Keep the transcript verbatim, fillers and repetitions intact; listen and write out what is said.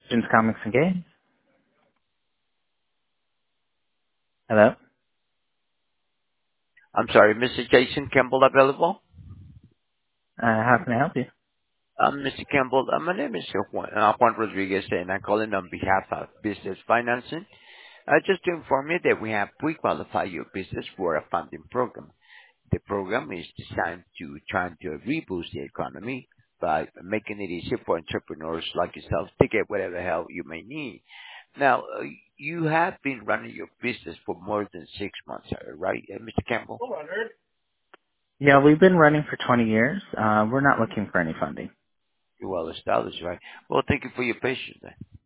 Jim's Comics and Games. Hello? I'm sorry, Mister Jason Campbell available? Uh, how can I help you? Um, Mister Campbell, uh, my name is uh, Juan, uh, Juan Rodriguez, and I'm calling on behalf of Business Financing. Uh, just to inform you that we have pre-qualified your business for a funding program. The program is designed to try to reboost the economy by making it easier for entrepreneurs like yourself to get whatever help you may need. Now, uh, you have been running your business for more than six months, uh, right, uh, Mister Campbell? Yeah, we've been running for twenty years. Uh, we're not looking for any funding. You're well established, right? Well, thank you for your patience.